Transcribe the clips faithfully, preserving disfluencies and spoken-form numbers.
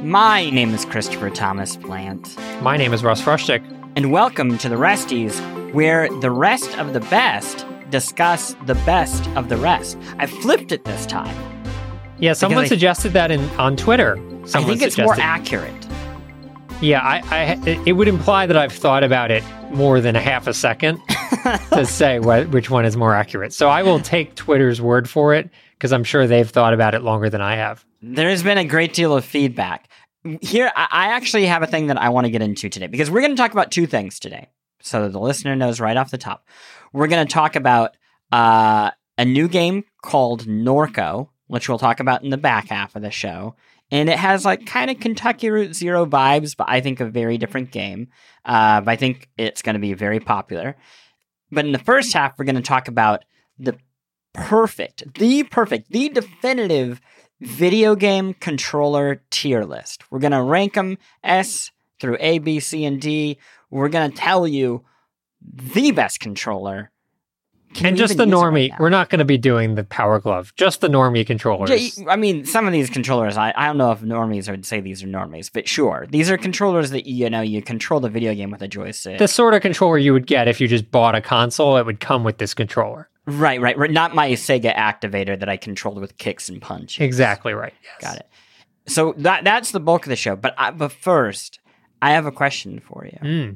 My name is Christopher Thomas Plant. My name is Russ Frushtick. And welcome to the Resties, where the rest of the best discuss the best of the rest. I flipped it this time. Yeah, someone I, suggested that in on Twitter. Someone I think it's suggested, more accurate. Yeah, I, I, it would imply that I've thought about it more than a half a second to say what, which one is more accurate. So I will take Twitter's word for it, because I'm sure they've thought about it longer than I have. There's been a great deal of feedback. Here, I actually have a thing that I want to get into today, because we're going to talk about two things today, so that the listener knows right off the top. We're going to talk about uh, a new game called Norco, which we'll talk about in the back half of the show. And it has like kind of Kentucky Route Zero vibes, but I think a very different game. Uh, but I think it's going to be very popular. But in the first half, we're going to talk about the perfect, the perfect, the definitive video game controller tier list. We're going to rank them S through A, B, C, and D. We're going to tell you the best controller. Can and just the normie. Right, we're not going to be doing the Power Glove. Just the normie controllers. Yeah, I mean, some of these controllers, I, I don't know if normies would say these are normies, but sure. These are controllers that, you know, you control the video game with a joystick. The sort of controller you would get if you just bought a console, it would come with this controller. Right, right, right. Not my Sega Activator that I controlled with kicks and punches. Exactly right. Yes. Got it. So that that's the bulk of the show. But I, but first, I have a question for you. Mm.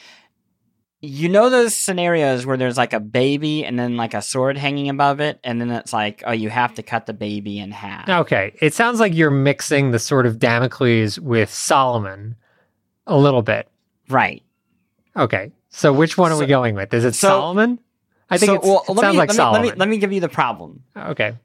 You know those scenarios where there's like a baby and then like a sword hanging above it, and then it's like, oh, you have to cut the baby in half. Okay. It sounds like you're mixing the sort of Damocles with Solomon a little bit. Right. Okay. So which one so, are we going with? Is it so, Solomon? I think so, it's, well, it let sounds me, like let me, Solomon. Let me, let me give you the problem. Okay.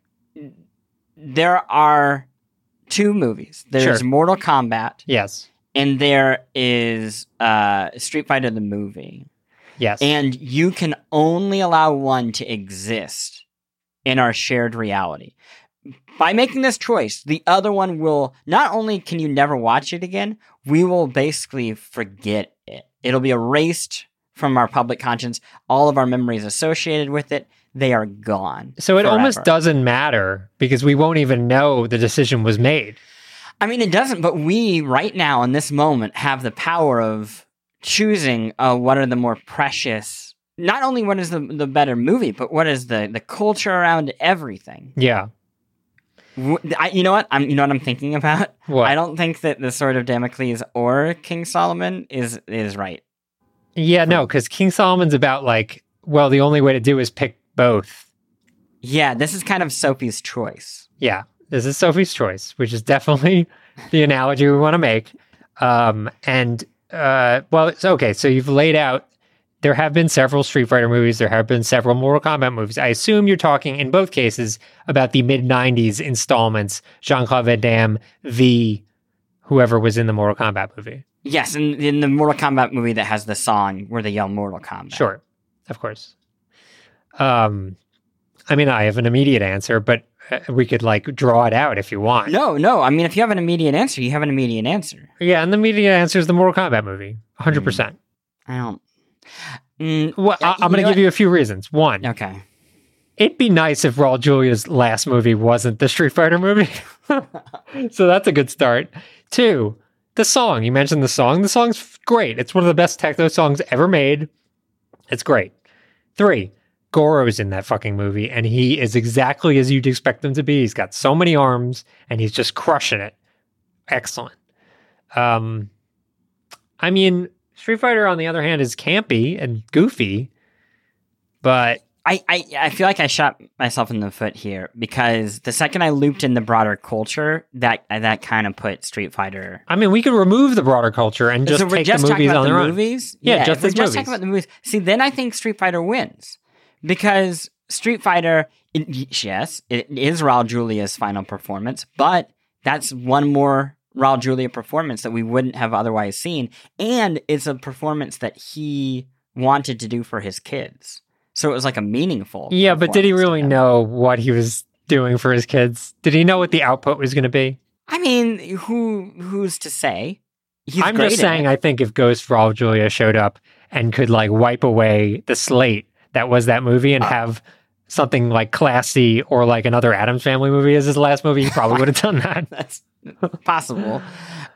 There are two movies. There's sure. Mortal Kombat. Yes. And there is uh, Street Fighter the movie. Yes. And you can only allow one to exist in our shared reality. By making this choice, the other one will, not only can you never watch it again, we will basically forget it. It'll be erased from our public conscience. All of our memories associated with it, they are gone. So it forever. almost doesn't matter because we won't even know the decision was made. I mean, it doesn't, but we, right now, in this moment, have the power of choosing uh, what are the more precious, not only what is the, the better movie, but what is the, the culture around everything. Yeah. I, you know what? I'm, you know what I'm thinking about? What? I don't think that the Sword of Damocles or King Solomon is is right. Yeah, no, because King Solomon's about like, well, the only way to do is pick both. Yeah, this is kind of Sophie's choice. Yeah, this is Sophie's choice, which is definitely the analogy we want to make. Um, and, uh, well, it's okay, so you've laid out, there have been several Street Fighter movies, there have been several Mortal Kombat movies. I assume you're talking, in both cases, about the mid nineties installments, Jean-Claude Van Damme v. whoever was in the Mortal Kombat movie. Yes, in, in the Mortal Kombat movie that has the song where they yell Mortal Kombat. Sure, of course. Um, I mean, I have an immediate answer, but we could, like, draw it out if you want. No, no, I mean, if you have an immediate answer, you have an immediate answer. Yeah, and the immediate answer is the Mortal Kombat movie, one hundred percent. Mm. I don't... Mm, well, I, I'm going to give you a few reasons. One, okay. It'd be nice if Raul Julia's last movie wasn't the Street Fighter movie. So that's a good start. Two, the song. You mentioned the song. The song's great. It's one of the best techno songs ever made. It's great. Three, Goro's in that fucking movie, and he is exactly as you'd expect him to be. He's got so many arms, and he's just crushing it. Excellent. Um, I mean, Street Fighter, on the other hand, is campy and goofy, but... I, I, I feel like I shot myself in the foot here because the second I looped in the broader culture, that that kind of put Street Fighter. I mean, we could remove the broader culture and just so we're take just the movies talking about on the their movies? own. Yeah, yeah just if we're as just movies. talking about the movies. See, then I think Street Fighter wins because Street Fighter, it, yes, it is Raul Julia's final performance, but that's one more Raul Julia performance that we wouldn't have otherwise seen, and it's a performance that he wanted to do for his kids. So it was like a meaningful. Yeah, but did he really know what he was doing for his kids? Did he know what the output was going to be? I mean, who who's to say? He's I'm great just saying, I think if Ghost Raul Julia showed up and could like wipe away the slate that was that movie and uh, have something like classy or like another Addams Family movie as his last movie, he probably would have done that. That's possible.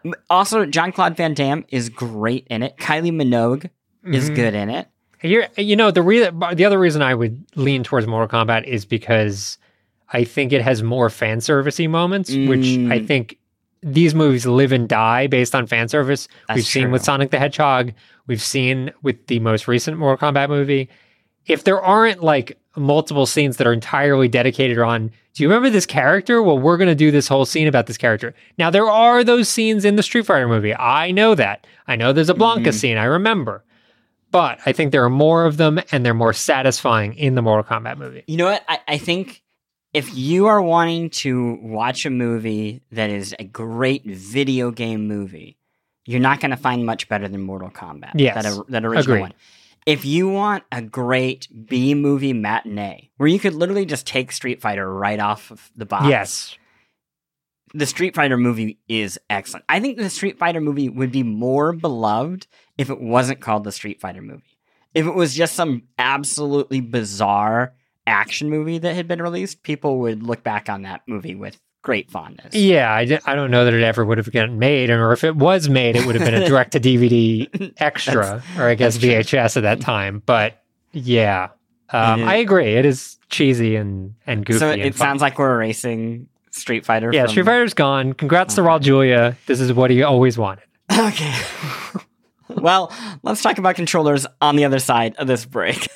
Also, Jean-Claude Van Damme is great in it. Kylie Minogue is Mhm. good in it. You're, you know, the re- the other reason I would lean towards Mortal Kombat is because I think it has more fan servicey moments, which I Mm. think these movies live and die based on fan service. That's We've seen true. with Sonic the Hedgehog. We've seen with the most recent Mortal Kombat movie. If there aren't like multiple scenes that are entirely dedicated on, do you remember this character? Well, we're going to do this whole scene about this character. Now, there are those scenes in the Street Fighter movie. I know that. I know there's a Blanka Mhm. scene. I remember. But I think there are more of them and they're more satisfying in the Mortal Kombat movie. You know what? I, I think if you are wanting to watch a movie that is a great video game movie, you're not going to find much better than Mortal Kombat. Yes. That, that original Agreed. one. If you want a great B-movie matinee, where you could literally just take Street Fighter right off of the box. Yes. The Street Fighter movie is excellent. I think the Street Fighter movie would be more beloved if it wasn't called the Street Fighter movie. If it was just some absolutely bizarre action movie that had been released, people would look back on that movie with great fondness. Yeah, I, di- I don't know that it ever would have gotten made, or if it was made, it would have been a direct-to-D V D extra, or I guess that's true. V H S at that time. But yeah, um, It is- I agree. It is cheesy and, and goofy. So and it fun. sounds like we're erasing Street Fighter. Yeah, from... Street Fighter's gone. Congrats to Okay. Raul Julia. This is what he always wanted. Okay. Well, let's talk about controllers on the other side of this break.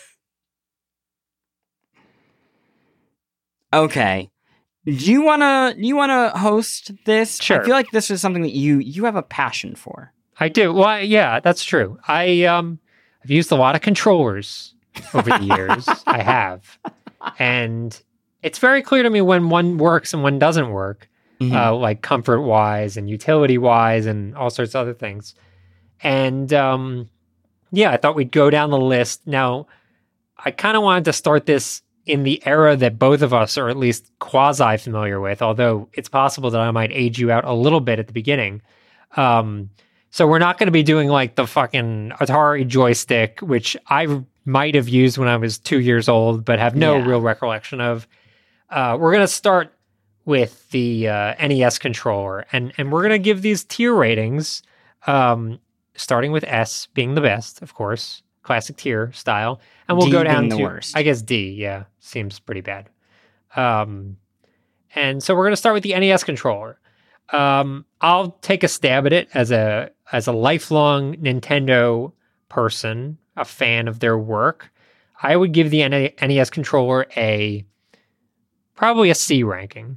Okay. Do you wanna do you wanna host this? Sure. I feel like this is something that you you have a passion for. I do. Well, I- yeah, that's true. I um, I've used a lot of controllers over the years. I have, and it's very clear to me when one works and one doesn't work. Mhm. uh, like comfort wise and utility wise and all sorts of other things. And um, yeah, I thought we'd go down the list. Now, I kind of wanted to start this in the era that both of us are at least quasi familiar with, although it's possible that I might age you out a little bit at the beginning. Um, so we're not going to be doing like the fucking Atari joystick, which I might have used when I was two years old, but have no Yeah. real recollection of. Uh, we're going to start with the uh, N E S controller, and and we're gonna give these tier ratings, um, starting with S being the best, of course, classic tier style, and we'll D go down being the to worst. I guess D. Yeah, seems pretty bad. Um, and so we're gonna start with the N E S controller. Um, I'll take a stab at it as a as a lifelong Nintendo person, a fan of their work. I would give the N E S controller a probably a C ranking.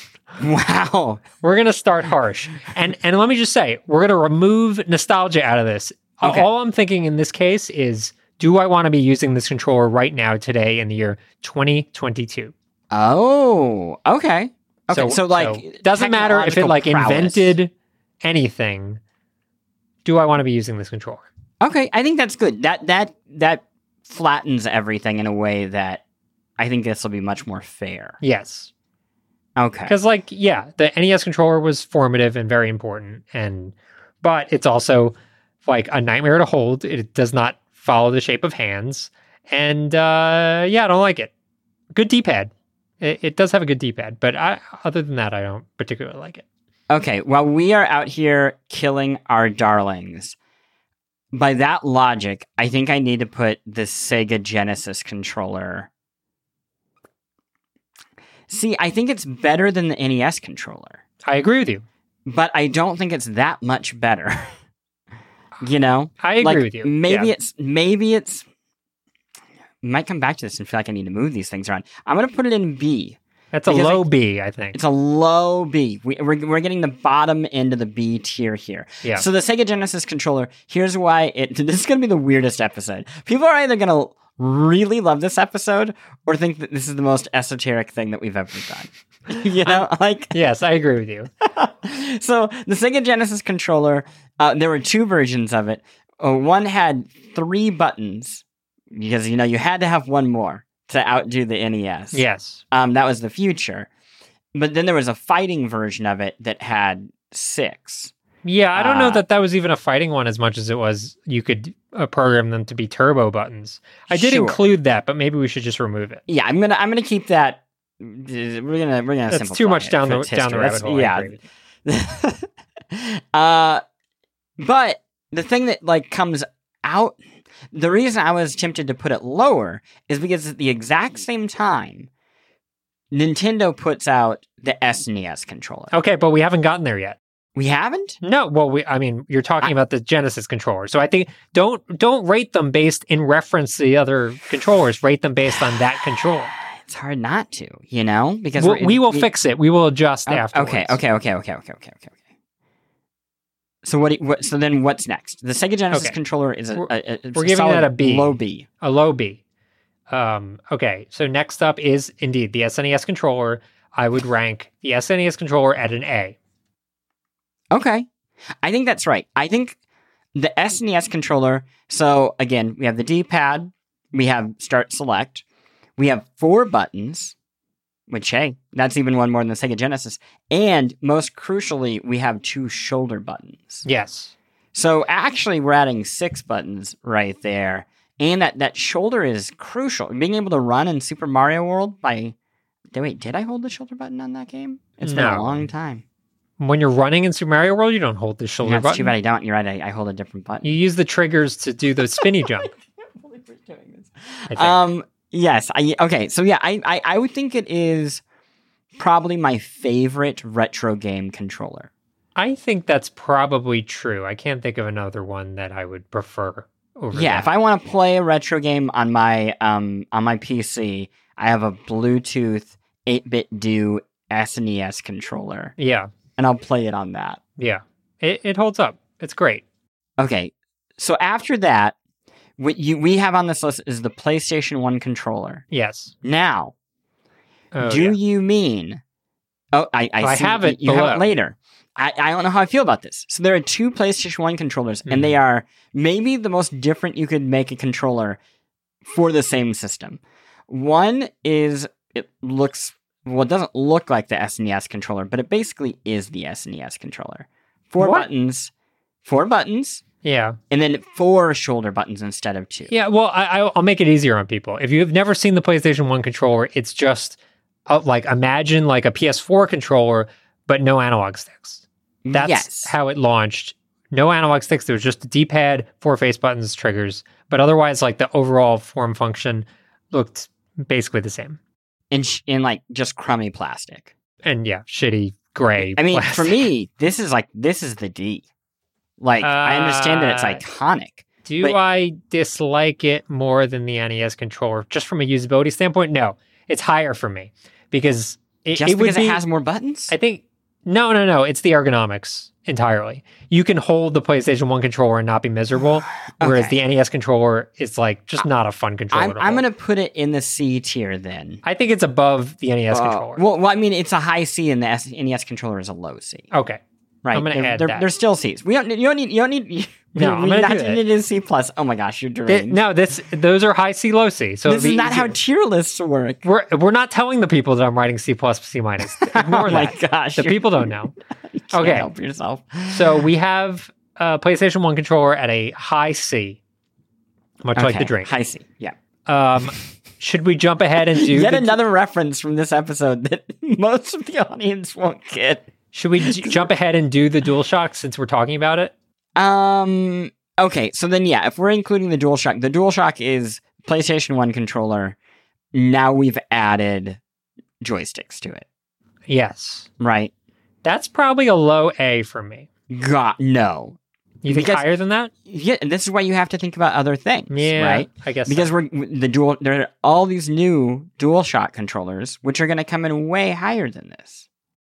Wow. We're gonna start harsh, and and let me just say, we're gonna remove nostalgia out of this. Okay. All I'm thinking in this case is, do I want to be using this controller right now, today, in the year twenty twenty-two? Oh, okay. Okay, so, like, doesn't matter if it technological like prowess. invented anything. Do I want to be using this controller? Okay, I think that's good. That that that flattens everything in a way that I think this will be much more fair. Yes, Okay. because like yeah, the N E S controller was formative and very important, and but it's also like a nightmare to hold. It does not follow the shape of hands, and uh, yeah, I don't like it. Good D-pad. It, it does have a good D-pad, but I, other than that, I don't particularly like it. Okay, while we are out here killing our darlings, by that logic, I think I need to put the Sega Genesis controller. See, I think it's better than the N E S controller, I agree with you. but I don't think it's that much better. You know? I agree Like, with you. Maybe Yeah. it's maybe it's might come back to this and feel like I need to move these things around. I'm gonna put it in B. That's a because low I- B, I think. It's a low B. We, we're, we're getting the bottom end of the B tier here. Yeah. So the Sega Genesis controller, here's why it. This is going to be the weirdest episode. People are either going to really love this episode or think that this is the most esoteric thing that we've ever done. You know, like. Yes, I agree with you. So the Sega Genesis controller, uh, there were two versions of it. Uh, one had three buttons because, you know, you had to have one more to outdo the N E S. Yes. Um, that was the future. But then there was a fighting version of it that had six. Yeah, I don't know Uh, that that was even a fighting one as much as it was you could uh, program them to be turbo buttons. I did Sure. include that, but maybe we should just remove it. Yeah, I'm gonna I'm gonna keep that. We're gonna we're gonna That's simplify too much it down for the its down the history. rabbit hole. I That's- agree with you. Yeah. uh, but the thing that like comes out, the reason I was tempted to put it lower is because at the exact same time, Nintendo puts out the S N E S controller. Okay, but we haven't gotten there yet. We haven't? No, well, we, I mean, you're talking I, about the Genesis controller. So I think don't don't rate them based in reference to the other controllers. Rate them based on that controller. It's hard not to, you know, because we'll, we will we, fix it. We will adjust oh, afterwards. Okay, okay, okay, okay, okay, okay, okay. So what, what? So then, what's next? The Sega Genesis okay. controller is a, we're, a, a we're giving that a B, low B, a low B. Um, okay, so next up is indeed the S N E S controller. I would rank the S N E S controller at an A. Okay, I think that's right. I think the S N E S controller. So again, we have the D-pad, we have Start Select, we have four buttons. Which, hey, that's even one more than the Sega Genesis. And most crucially, we have two shoulder buttons. Yes. So actually, we're adding six buttons right there. And that, that shoulder is crucial. Being able to run in Super Mario World by... Wait, did I hold the shoulder button on that game? It's been no. a long time. When you're running in Super Mario World, you don't hold the shoulder That's button. That's too bad I don't. You're right, I, I hold a different button. You use the triggers to do the spinny jump. I think. Um... Yes. I, okay. So yeah, I, I I would think it is probably my favorite retro game controller. I think that's probably true. I can't think of another one that I would prefer over. Yeah. that. If I want to play a retro game on my um on my P C, I have a Bluetooth eight-bit do S N E S controller. Yeah. And I'll play it on that. Yeah. It it holds up. It's great. Okay. So after that, what you we have on this list is the PlayStation one controller. Yes. Now, oh, do yeah. you mean... Oh, I, I, I see have it You below. have it later. I, I don't know how I feel about this. So there are two PlayStation one controllers, Mm. and they are maybe the most different you could make a controller for the same system. One is, it looks... Well, it doesn't look like the S N E S controller, but it basically is the S N E S controller. Four What? buttons. Four buttons. Yeah. And then four shoulder buttons instead of two. Yeah, well, I, I- I'll make it easier on people. If you've never seen the PlayStation one controller, it's just uh, like imagine like a P S four controller, but no analog sticks. That's yes. how it launched. No analog sticks. There was just a D-pad, four face buttons, triggers, but otherwise, like the overall form function looked basically the same. In, sh- in like just crummy plastic. And yeah, shitty gray. I mean, plastic. for me, this is like, this is the D. Like, uh, I understand that it's Uh, iconic. Do but- I dislike it more than the N E S controller? Just from a usability standpoint, no. It's higher for me because it, Just it would because be, it has more buttons? I think no, no, no. It's the ergonomics entirely. You can hold the PlayStation one controller and not be miserable, whereas Okay. the N E S controller is like just not a fun controller. I'm, to I'm hold. going to put it in the C tier then. I think it's above the N E S Uh, controller. well, well, I mean, it's a high C and the S- N E S controller is a low C. okay. Right. I'm gonna they're, add they're, that. they're still C's. We don't, you don't need, you don't need, you, No, I'm we gonna not do that. need a C plus. Oh my gosh, you're Th- deranged. no, this those are high C, low C. So this it'd is be not how easier. tier lists work. we're we're not telling the people that I'm writing C plus, C minus. Ignore oh my that. gosh. The you're- people don't know. you can't Okay. help yourself. So we have a PlayStation one controller at a high C, much like the Okay, drink. High C. Yeah. Um, should we jump ahead and do Yet the, another reference from this episode that most of the audience won't get. Should we j- jump ahead and do the DualShock since we're talking about it? Um. Okay, so then yeah, if we're including the DualShock, the DualShock is PlayStation one controller. Now we've added joysticks to it, Yes. right? That's probably a low A for me. God, no. You think Because- higher than that? Yeah, and this is why you have to think about other things, Yeah, right? I guess Because so. we're the dual. There are all these new DualShock controllers, which are going to come in way higher than this.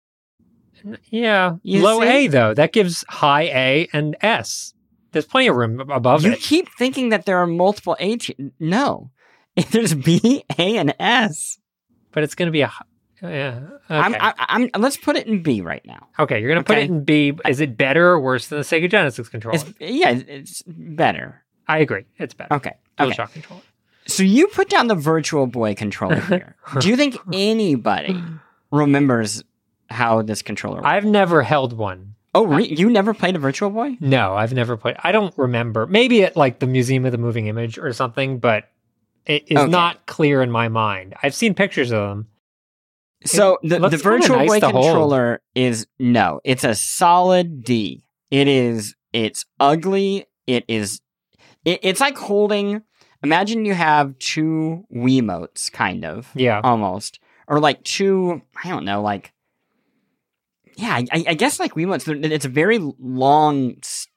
Yeah. You Low see? A, though. That gives high A and S. There's plenty of room above You it. keep thinking that there are multiple A tier. No, there's B, A, and S. But it's going to be a... hi- Yeah. Okay. I'm, I, I'm. Let's put it in B right now. okay, you're going to put okay. it in B. Is it better or worse than the Sega Genesis controller? It's yeah, it's better. I agree. It's better. Okay. Okay. DualShock controller. So you put down the Virtual Boy controller here. Do you think anybody remembers how this controller works? I've never held one. Oh, re- you never played a Virtual Boy? No, I've never played. I don't remember. Maybe at like the Museum of the Moving Image or something, but it is Okay. not clear in my mind. I've seen pictures of them. So the, looks the kinda Virtual nice Boy to hold. controller is no, it's a solid D. It is. It's ugly. It is. It, it's like holding. Imagine you have two Wiimotes, kind of, Yeah. almost, or like two. I don't know, like. Yeah, I, I guess like Wiimotes. It's a very long s-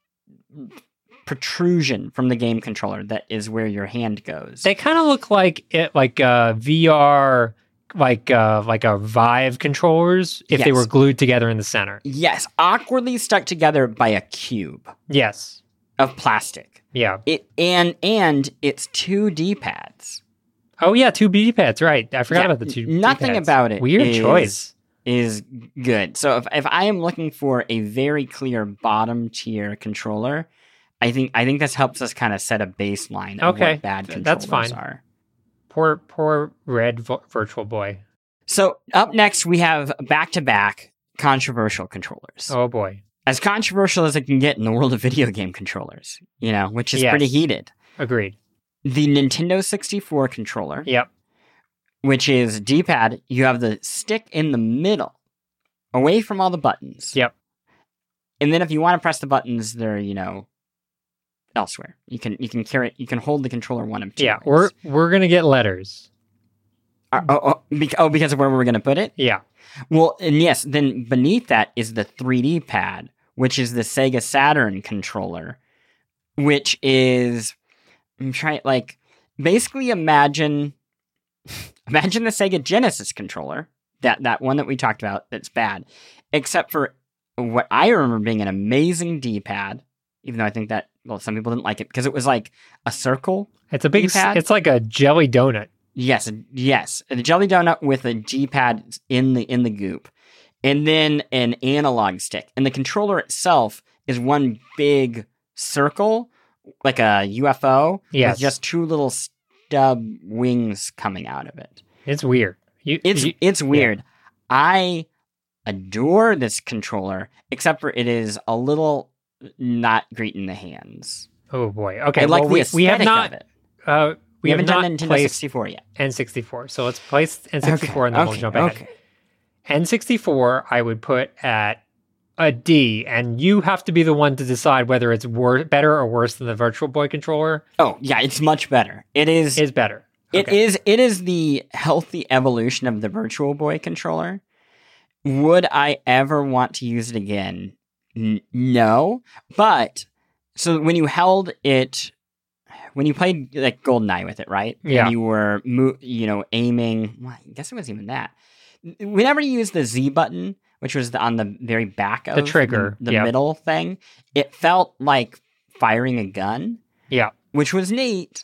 protrusion from the game controller that is where your hand goes. They kind of look like it, like uh, V R, like uh, like a Vive controllers if they Yes. were glued together in the center. Yes, awkwardly stuck together by a cube Yes. of plastic. Yeah. It and and it's two D pads. Oh yeah, two D pads. Right. I forgot Yeah, about the two. nothing D-pads. about it Weird is- choice. Is good. So if if I am looking for a very clear bottom tier controller, I think I think this helps us kind of set a baseline of Okay, what bad th- controllers that's fine. are. Poor poor red vo- Virtual Boy. So up next we have back to back controversial controllers. Oh boy. As controversial as it can get in the world of video game controllers, you know, which is Yes. pretty heated. Agreed. The Nintendo sixty-four controller, Yep. which is D-pad, you have the stick in the middle, away from all the buttons. Yep. And then if you want to press the buttons, they're, you know, elsewhere. You can you can carry you can hold the controller one of two Yeah. ways. We're we're gonna get letters. Uh, oh, oh, bec- oh, because of where we're going to put it? Yeah. Well, and yes, then beneath that is the three D pad, which is the Sega Saturn controller, which is I'm trying like basically imagine imagine the Sega Genesis controller, that that one that we talked about that's bad, except for what I remember being an amazing D-pad, even though I think that well some people didn't like it because it was like a circle. It's a big. s- D-pad? It's like a jelly donut. Yes, yes, a jelly donut with a D-pad in the in the goop, and then an analog stick, and the controller itself is one big circle, like a U F O, Yes. with just two little stub wings coming out of it. It's weird. You, It's you- it's weird. I adore this controller, except for it is a little not great in the hands. oh boy. Okay. I like well, the we, aesthetic we have not. of it. Uh, We, we have haven't not done Nintendo placed sixty-four yet. N sixty-four. So let's place N sixty-four and then okay, we'll jump ahead. okay. N sixty-four, I would put at a D, and you have to be the one to decide whether it's wor- better or worse than the Virtual Boy controller. Oh yeah, it's much better. It is. Is better. It Okay. is it is the healthy evolution of the Virtual Boy controller. Would I ever want to use it again? N- no. But so when you held it, when you played like GoldenEye with it, right? Yeah. And you were mo- you know aiming. Well, I guess it wasn't even that. Whenever you use the Z button, which was the, on the very back of The trigger, the, the yeah. middle thing, it felt like firing a gun, Yeah. which was neat.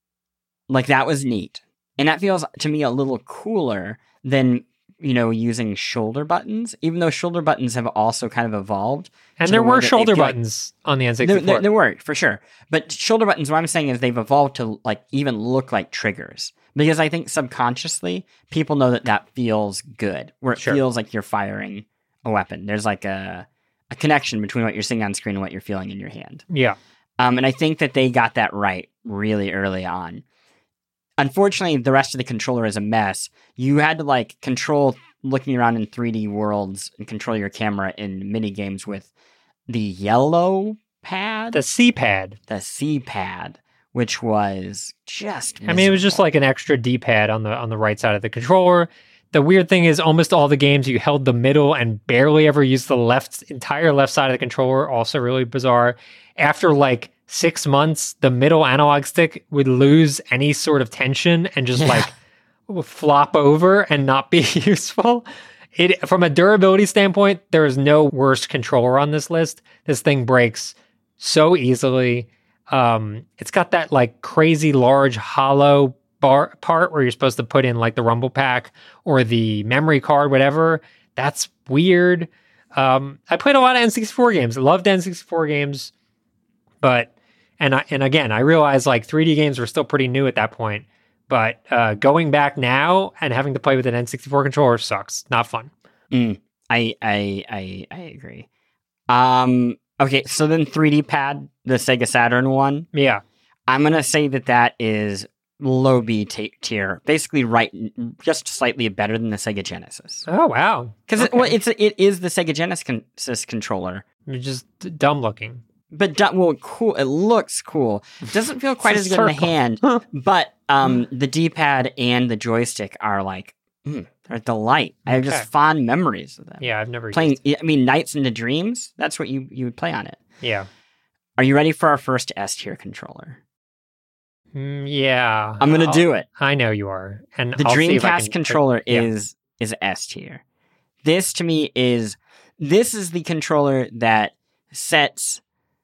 Like that was neat. And that feels to me a little cooler than, you know, using shoulder buttons, even though shoulder buttons have also kind of evolved. And to there the way were that they shoulder feel like- buttons on the N There, sixty-four. there, there were, for sure. But shoulder buttons, what I'm saying is they've evolved to like even look like triggers. Because I think subconsciously, people know that that feels good, where it Sure. feels like you're firing a weapon. There's like a, a connection between what you're seeing on screen and what you're feeling in your hand. Yeah. Um, and I think that they got that right really early on. Unfortunately, the rest of the controller is a mess. You had to like control looking around in three D worlds and control your camera in mini games with the yellow pad, The C-pad. the C pad, which was just. I mean, it was just miserable. like an extra D-pad on the on the right side of the controller. The weird thing is almost all the games you held the middle and barely ever used the left entire left side of the controller. Also really bizarre. After like six months, the middle analog stick would lose any sort of tension and just Yeah. like flop over and not be useful. It from a durability standpoint, there is no worse controller on this list. This thing breaks so easily. Um, it's got that like crazy large hollow bar part where you're supposed to put in like the rumble pack or the memory card, whatever. That's weird. Um, I played a lot of N sixty-four games. I loved N sixty-four games, but and I, and again, I realized like three D games were still pretty new at that point. But uh, going back now and having to play with an N sixty-four controller sucks. Not fun. Mm, I, I I I agree. Um. Okay, so then three D pad, the Sega Saturn one. Yeah. I'm gonna say that that is low B t- tier, basically right, just slightly better than the Sega Genesis. Oh wow! Because Okay. it, well, it's it is the Sega Genesis controller, You're just d- dumb looking. but du- well, cool. It looks cool. It doesn't feel quite It's as a good in the circle. hand, but um, the D-pad and the joystick are like mm, they're a delight. I have just Okay. fond memories of them. Yeah, I've never Playing, used I mean, Nights into Dreams. That's what you you would play on it. it. Yeah. Are you ready for our first S tier controller? Mm, yeah. I'm gonna I'll- do it. I know you are. And The I'll see if I Dreamcast can- controller yeah. is is S tier. This to me is this is the controller that sets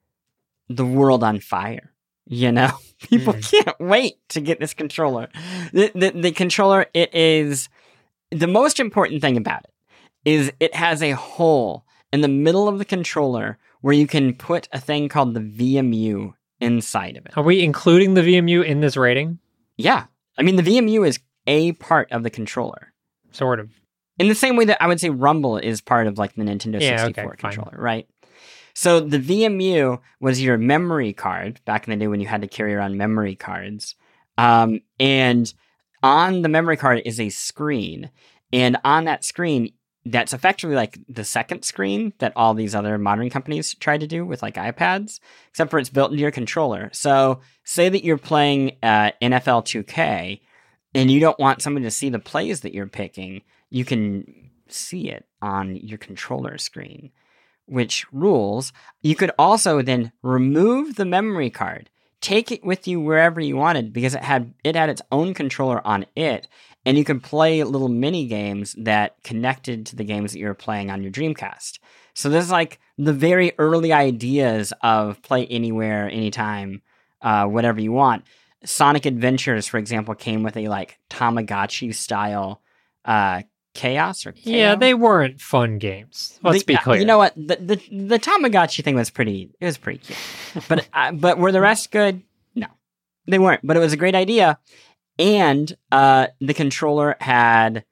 the world on fire. You know, people Mm. can't wait to get this controller. The, the the controller, it is the most important thing about it is it has a hole in the middle of the controller where you can put a thing called the V M U inside of it. Are we including the V M U in this rating? Yeah, I mean the V M U is a part of the controller. Sort of. In the same way that I would say Rumble is part of like the Nintendo Yeah, okay, sixty-four fine. controller, right? So the V M U was your memory card back in the day when you had to carry around memory cards. Um, and on the memory card is a screen. And on that screen, that's effectively like the second screen that all these other modern companies try to do with like iPads, except for it's built into your controller. So say that you're playing uh, N F L two K and you don't want somebody to see the plays that you're picking, you can see it on your controller screen, which rules. You could also then remove the memory card, take it with you wherever you wanted because it had it had its own controller on it, and you could play little mini games that connected to the games that you were playing on your Dreamcast. So this is like the very early ideas of play anywhere, anytime, uh, whatever you want. Sonic Adventures, for example, came with a like Tamagotchi style uh, chaos or K O. Yeah, they weren't fun games. Let's The- be uh, clear. You know what? The, the the Tamagotchi thing was pretty. It was pretty cute. But uh, but were the rest good? No, they weren't. But it was a great idea, and uh, the controller had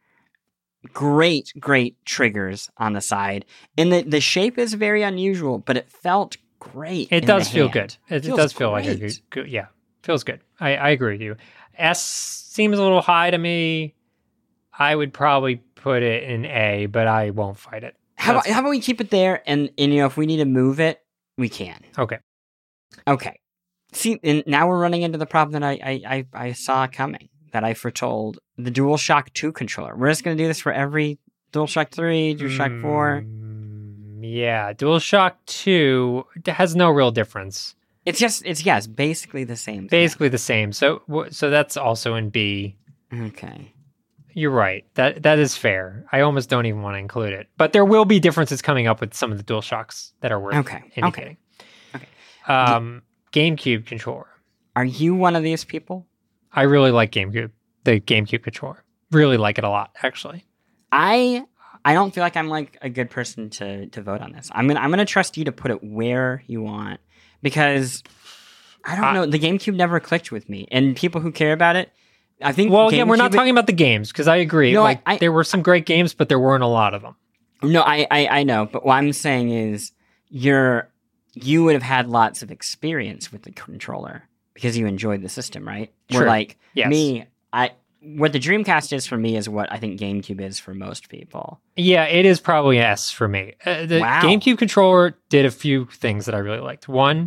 great great triggers on the side, and the the shape is very unusual, but it felt great. It in does the feel hand. good. It, it Feels does feel like a great. good, good. Yeah, feels good. I, I agree with you. S seems a little high to me. I would probably put it in A, but I won't fight it. How about, That's- how about we keep it there, and, and you know if we need to move it, we can. Okay. Okay. See, and now we're running into the problem that I, I, I, I saw coming, that I foretold. The DualShock two controller. We're just going to do this for every DualShock three, DualShock four. Mm, yeah, DualShock two has no real difference. It's just, it's, yeah, it's basically the same thing. Basically the same. So wh- so that's also in B. Okay. You're right. That that is fair. I almost don't even want to include it. But there will be differences coming up with some of the DualShocks that are worth Okay, indicating. okay. Um, GameCube controller. Are you one of these people? I really like GameCube. The GameCube controller. Really like it a lot, actually. I I don't feel like I'm like a good person to to vote on this. I'm gonna I'm gonna trust you to put it where you want because I don't I- know. The GameCube never clicked with me, and people who care about it, I think. Well, again, we're not GameCube- talking about the games because I agree. No, I- like I- there were some great games, but there weren't a lot of them. No, I, I I know, but what I'm saying is you're you would have had lots of experience with the controller because you enjoyed the system, right? Where True. like Yes. me, I what the Dreamcast is for me is what I think GameCube is for most people. Yeah, it is probably S for me. Uh, the Wow. GameCube controller did a few things that I really liked. One,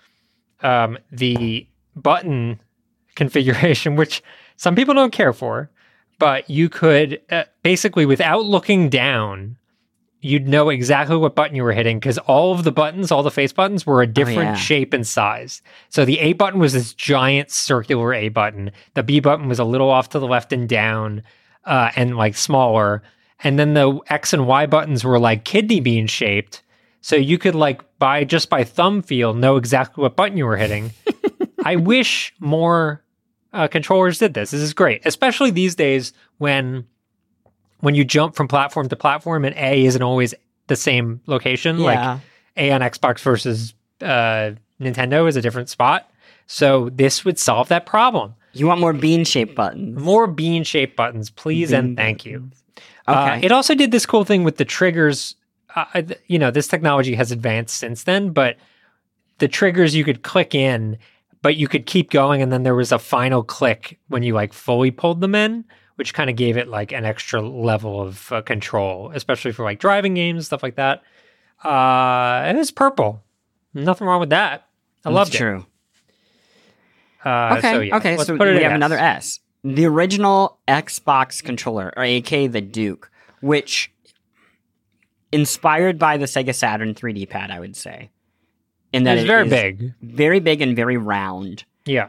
um, the button configuration, which some people don't care for, but you could uh, basically, without looking down, you'd know exactly what button you were hitting because all of the buttons, all the face buttons, were a different yeah. shape and size. So the A button was this giant circular A button. The B button was a little off to the left and down, uh, and like smaller. And then the X and Y buttons were like kidney bean shaped. So you could like by just by thumb feel know exactly what button you were hitting. I wish more uh, controllers did this. This is great, especially these days when when you jump from platform to platform and A isn't always the same location. Yeah. Like A on Xbox versus uh, Nintendo is a different spot. So this would solve that problem. You want more bean shaped buttons. More bean shaped buttons, please, and Bean thank you. buttons. Uh, Okay. it also did this cool thing with the triggers. Uh, th- you know, this technology has advanced since then, but the triggers you could click in, but you could keep going, and then there was a final click when you like fully pulled them in, which kind of gave it like an extra level of uh, control, especially for like driving games, stuff like that. Uh, it is purple. Nothing wrong with that. I That's loved true. it. Uh, okay, so yeah, okay, let's so put it we at have S. another S. The original Xbox controller, or aka the Duke, which inspired by the Sega Saturn three D pad, I would say. In that It's it very is big. Very big and very round. Yeah.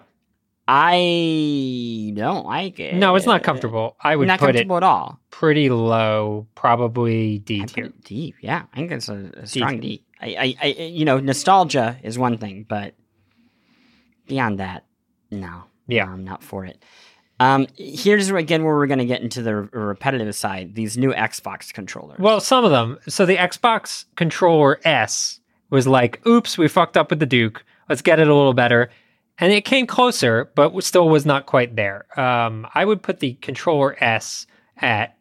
I don't like it. No, it's not comfortable. I would Not put it comfortable at all. pretty low, probably D I put tier. it deep, yeah. I think it's a, a strong tier. D. I, I, I, you know, nostalgia is one thing, but beyond that, no. Yeah. No, I'm not for it. Um, here's again where we're going to get into the repetitive side. These new Xbox controllers. Well, some of them. So the Xbox controller S was like, oops, we fucked up with the Duke. Let's get it a little better. And it came closer, but still was not quite there. Um, I would put the controller S at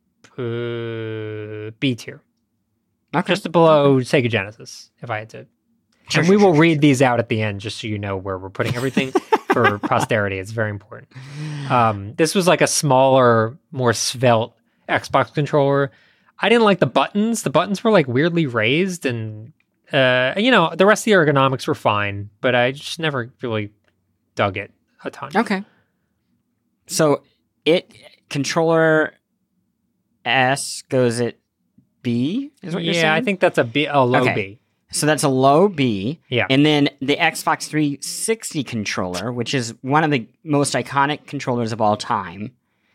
uh, B tier. okay. Just below Sega Genesis, if I had to. Sure, and sure, we will sure, read sure. these out at the end, just so you know where we're putting everything for posterity. It's very important. Um, this was like a smaller, more svelte Xbox controller. I didn't like the buttons. The buttons were like weirdly raised, and uh, you know, the rest of the ergonomics were fine, but I just never really dug it a ton. Okay. So it controller S goes at B, is what yeah, you're saying? I think that's a B, a low Okay. B. So that's a low B. Yeah. And then the Xbox three sixty controller, which is one of the most iconic controllers of all time.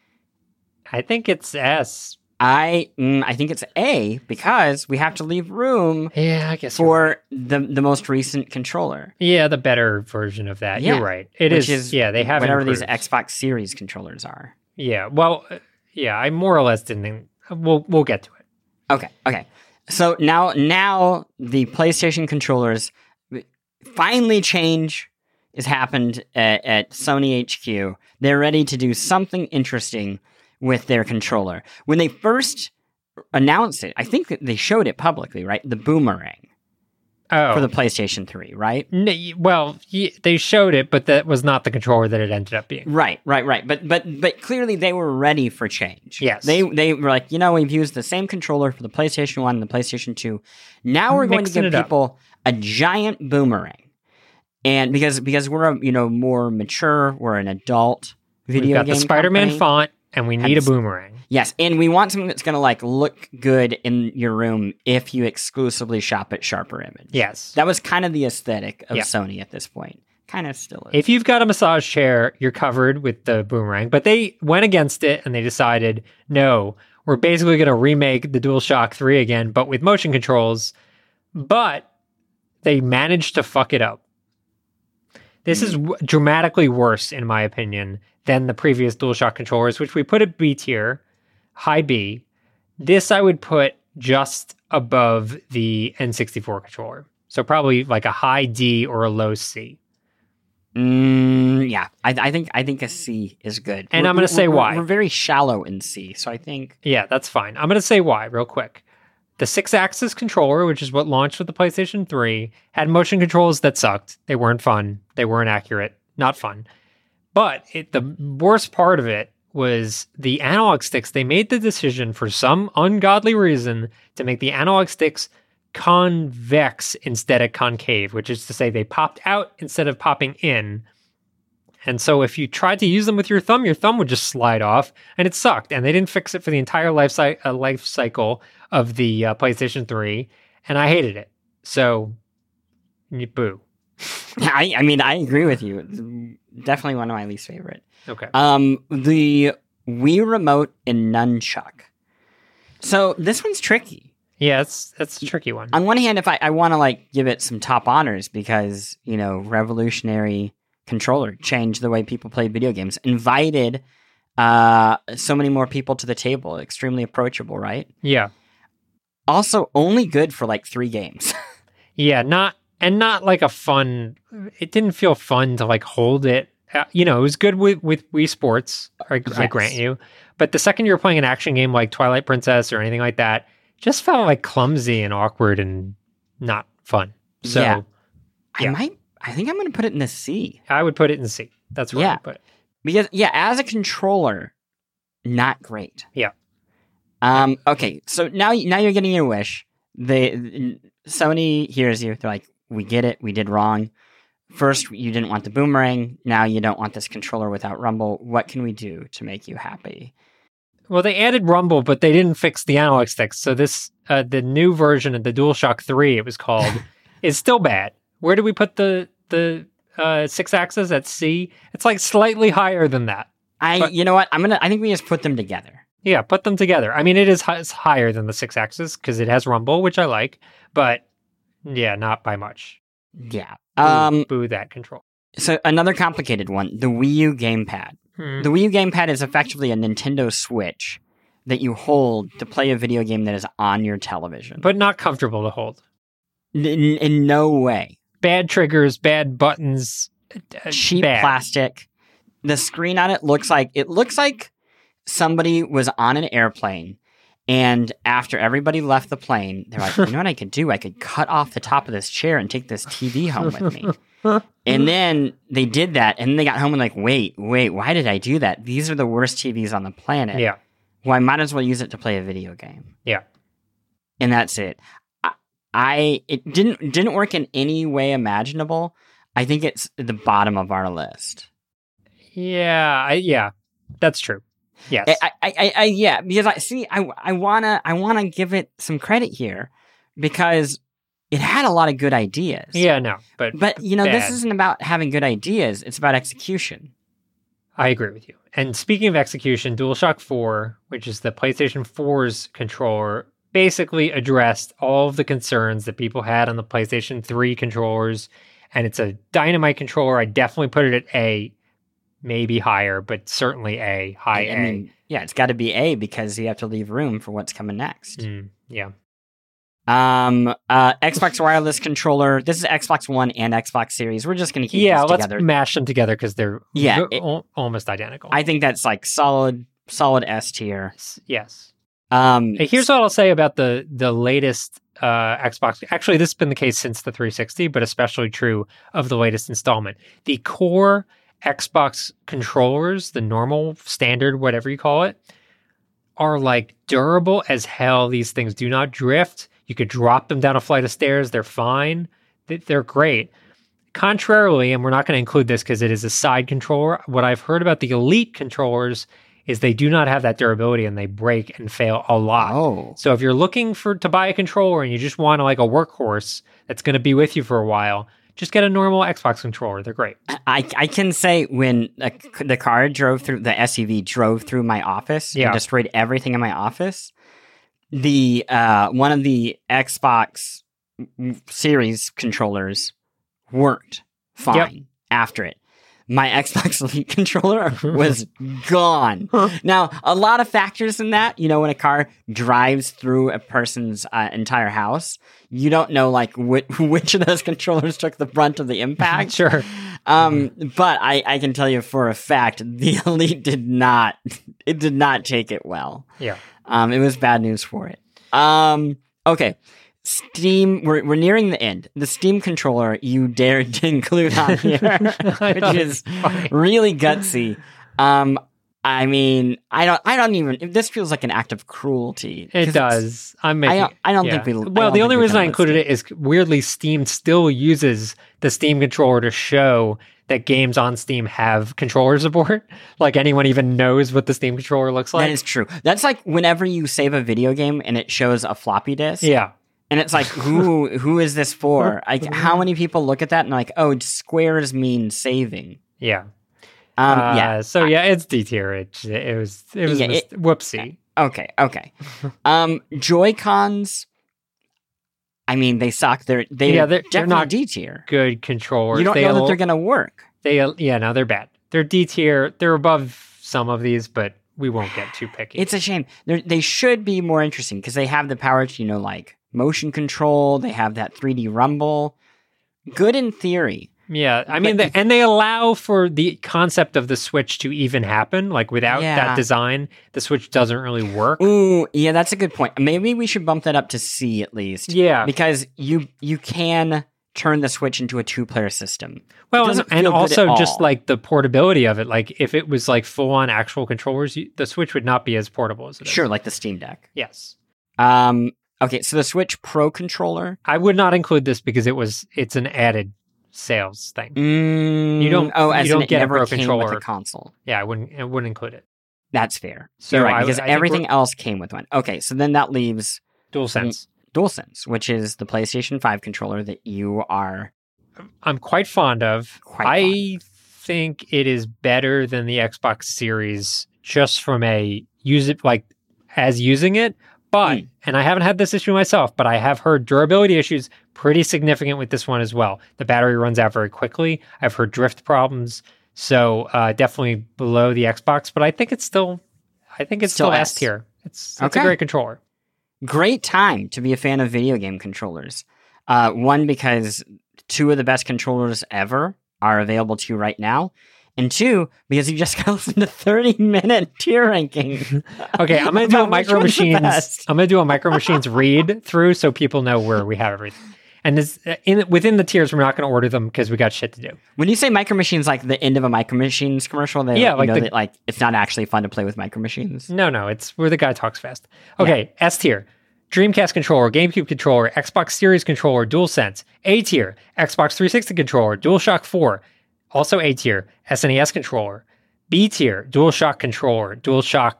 I think it's S. I mm, I think it's A because we have to leave room Yeah, I guess. you're right. for the the most recent controller. Yeah, the better version of that. Yeah, You're right. It which is, is Yeah, they have whatever improved. these Xbox Series controllers are. Yeah, well, uh, yeah, I more or less didn't. We'll we'll get to it. Okay, okay. So now now the PlayStation controllers finally change has happened at, at Sony H Q. They're ready to do something interesting with their controller. When they first announced it, I think that they showed it publicly, right? The Boomerang Oh, for the PlayStation three, right? N- y- well, y- they showed it, but that was not the controller that it ended up being. Right, right, right. But but but clearly they were ready for change. Yes. They they were like, you know, we've used the same controller for the PlayStation one and the PlayStation two. Now we're going to Mixing give it up. people a giant boomerang. And because because we're a, you know, more mature, we're an adult video We've got game the Spider-Man company. font, and we need a And- boomerang. Yes, and we want something that's going to like look good in your room if you exclusively shop at Sharper Image. Yes. That was kind of the aesthetic of Yeah. Sony at this point. Kind of still is. If you've got a massage chair, you're covered with the boomerang. But they went against it, and they decided, no, we're basically going to remake the DualShock three again, but with motion controls. But they managed to fuck it up. This is w- dramatically worse, in my opinion, than the previous DualShock controllers, which we put at B tier, high B. This I would put just above the N sixty-four controller. So probably like a high D or a low C. Mm, yeah, I, I think I think a C is good. And We're- I'm gonna we're- say we're- why. We're very shallow in C, so I think Yeah, that's fine. I'm going to say why real quick. The six-axis controller, which is what launched with the PlayStation three, had motion controls that sucked. They weren't fun. They weren't accurate. Not fun. But it, the worst part of it was the analog sticks. They made the decision for some ungodly reason to make the analog sticks convex instead of concave, which is to say they popped out instead of popping in. And so if you tried to use them with your thumb, your thumb would just slide off, and it sucked. And they didn't fix it for the entire life, cy- uh, life cycle of the uh, PlayStation three, and I hated it. So, y- boo. I, I mean I agree with you. It's definitely one of my least favorite. Okay. Um, the Wii Remote and Nunchuck. So this one's tricky. Yeah, it's that's a tricky one. On one hand, if I, I want to like give it some top honors because you know revolutionary controller changed the way people play video games, invited uh, so many more people to the table, extremely approachable, right? Yeah. Also, only good for like three games. Yeah, not and not like a fun. It didn't feel fun to like hold it. Uh, you know, it was good with with Wii Sports. I, I Yes. grant you, but the second you're playing an action game like Twilight Princess or anything like that, it just felt like clumsy and awkward and not fun. So Yeah. I Yeah. might I think I'm going to put it in the C. I would put it in C. That's where Yeah. I would put it. Because, yeah, as a controller, not great. Yeah. Um. Okay, so now, now you're getting your wish. They, Sony hears you. They're like, we get it. We did wrong. First, you didn't want the boomerang. Now you don't want this controller without rumble. What can we do to make you happy? Well, they added rumble, but they didn't fix the analog sticks. So this, uh, the new version of the DualShock three, it was called, is still bad. Where do we put the the uh, six axis at C? It's like slightly higher than that. I, But- you know what? I'm gonna. I think we just put them together. Yeah, put them together. I mean, it is hi- it's higher than the six axis because it has rumble, which I like, but yeah, not by much. Yeah. Boo, Um. boo that control. So another complicated one: the Wii U gamepad. Hmm. The Wii U gamepad is effectively a Nintendo Switch that you hold to play a video game that is on your television. But not comfortable to hold. in, in no way. Bad triggers, bad buttons, uh, Cheap bad. plastic. The screen on it looks like it looks like somebody was on an airplane, and after everybody left the plane, they're like, you know what I could do? I could cut off the top of this chair and take this T V home with me. And then they did that, and then they got home and like, wait, wait, why did I do that? These are the worst T Vs on the planet. Yeah, Well, I might as well use it to play a video game. yeah. And that's it. I, I it didn't didn't work in any way imaginable. I think it's at the bottom of our list. Yeah, I, yeah, that's true. Yes. I, I, I, I yeah, because I see, I, I wanna, I wanna give it some credit here because it had a lot of good ideas. yeah, no, but But you know, this bad. isn't about having good ideas; it's about execution. I agree with you. And speaking of execution, DualShock four, which is the PlayStation four's controller, basically addressed all of the concerns that people had on the PlayStation three controllers. And it's a dynamite controller. I definitely put it at A, maybe higher, but certainly A, high I, A. I mean, yeah, it's got to be A because you have to leave room for what's coming next. Mm, yeah. Um, uh, Xbox wireless controller. This is Xbox One and Xbox Series. We're just gonna keep Yeah, these let's together. mash them together because they're Yeah, v- it- al- almost identical. I think that's like solid, solid S tier. S- yes. Um, Hey, here's what I'll say about the the latest uh, Xbox. Actually, this has been the case since the three sixty, but especially true of the latest installment. The core Xbox controllers, the normal, standard, whatever you call it, are like durable as hell. These things do not drift. You could drop them down a flight of stairs. They're fine. They- They're great. Contrarily, and we're not going to include this because it is a side controller, what I've heard about the Elite controllers is they do not have that durability and they break and fail a lot. oh, So if you're looking for to buy a controller and you just want like a workhorse that's going to be with you for a while, just get a normal Xbox controller. They're great. I, I can say when the, the car drove through, the S U V drove through my office Yeah. and destroyed everything in my office, the uh, one of the Xbox Series controllers worked fine after it. My Xbox Elite controller was gone. Now, a lot of factors in that. You know, when a car drives through a person's uh, entire house, you don't know like which, which of those controllers took the brunt of the impact. Sure. Um, but I, I can tell you for a fact, the Elite did not. It did not take it well. Yeah. Um, it was bad news for it. Um, okay. Steam, we're, we're nearing the end. The Steam controller you dared to include on here, I which thought is it was funny. really gutsy. Um, I mean, I don't, I don't even. This feels like an act of cruelty. 'cause It it's- does. I'm making. I don't, I don't yeah. think we. I Well, don't the think only we reason can I included list it is weirdly Steam still uses the Steam controller to show that games on Steam have controller support. Like anyone even knows what the Steam controller looks like. That is true. That's like whenever you save a video game and it shows a floppy disk. yeah. And it's like, who who is this for? Like, how many people look at that and are like, oh, squares mean saving? Yeah. Um, Uh, yeah. So yeah, it's D tier. It, it was. It was. Yeah, a mis- it- whoopsie. Okay. Okay. um, Joy Cons. I mean, they suck. They're they Yeah, yeah, they're- they're they're definitely not D tier. Good controllers. You don't they know that al- they're gonna work. They al- yeah. No, they're bad. They're D tier. They're above some of these, but we won't get too picky. It's a shame. They're, they should be more interesting because they have the power to, you know, like motion control. They have that three D rumble. Good in theory. Yeah, I mean, But- the, and they allow for the concept of the Switch to even happen. Like without Yeah. that design, the Switch doesn't really work. Ooh, yeah, that's a good point. Maybe we should bump that up to C at least. Yeah, Because you you can turn the Switch into a two-player system. It Well, and, doesn't and feel good also at just all. like the portability of it. Like if it was like full on actual controllers, you, the Switch would not be as portable as it is. Sure, like the Steam Deck. Yes. Um, okay, so the Switch Pro controller. I would not include this because it was it's an added sales thing. Mm, You don't- Oh, you as don't in it get a never Pro came controller. with a console. Yeah, I wouldn't I wouldn't include it. That's fair. So You're right, I- because I think everything we're- else came with one. Okay, so then that leaves DualSense. DualSense, which is the PlayStation five controller that you are I'm quite fond of. quite I fond. think it is better than the Xbox Series just from a use it like as using it. But Mm. and I haven't had this issue myself, but I have heard durability issues pretty significant with this one as well. The battery runs out very quickly. I've heard drift problems. So uh, definitely below the Xbox, but I think it's still I think it's Still still, S. S tier. It's it's Okay. a great controller. Great time to be a fan of video game controllers. Uh, one, because two of the best controllers ever are available to you right now. And two, because you just got to listen to thirty minute tier ranking. Okay, I'm gonna do a about which Micro one's the Machines. best. I'm gonna do a Micro Machines read through so people know where we have everything. And this in within the tiers, we're not gonna order them because we got shit to do. When you say Micro Machines, like the end of a Micro Machines commercial, they Yeah, let you like know the- that like it's not actually fun to play with Micro Machines. No, no, it's where the guy talks fast. Okay, S tier. Dreamcast controller, GameCube controller, Xbox Series controller, DualSense. A tier, Xbox three sixty controller, DualShock four. Also A tier, S N E S controller. B tier, DualShock controller, DualShock.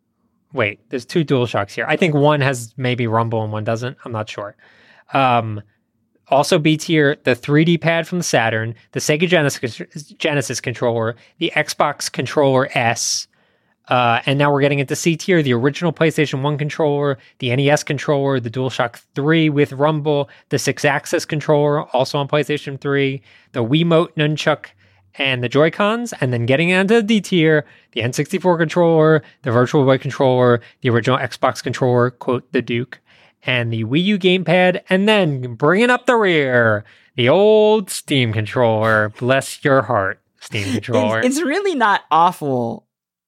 Wait, there's two DualShocks here. I think one has maybe Rumble and one doesn't. I'm not sure. Um, also B tier, the three D pad from the Saturn, the Sega Genesis, Genesis controller, the Xbox controller S. Uh, and now we're getting into C tier, the original PlayStation one controller, the N E S controller, the DualShock three with Rumble, the six-axis controller, also on PlayStation three, the Wiimote Nunchuck, and the Joy-Cons. And then getting into D tier, the N sixty-four controller, the Virtual Boy controller, the original Xbox controller, quote, the Duke, and the Wii U gamepad. And then bringing up the rear, the old Steam controller. Bless your heart, Steam controller. It's, it's really not awful.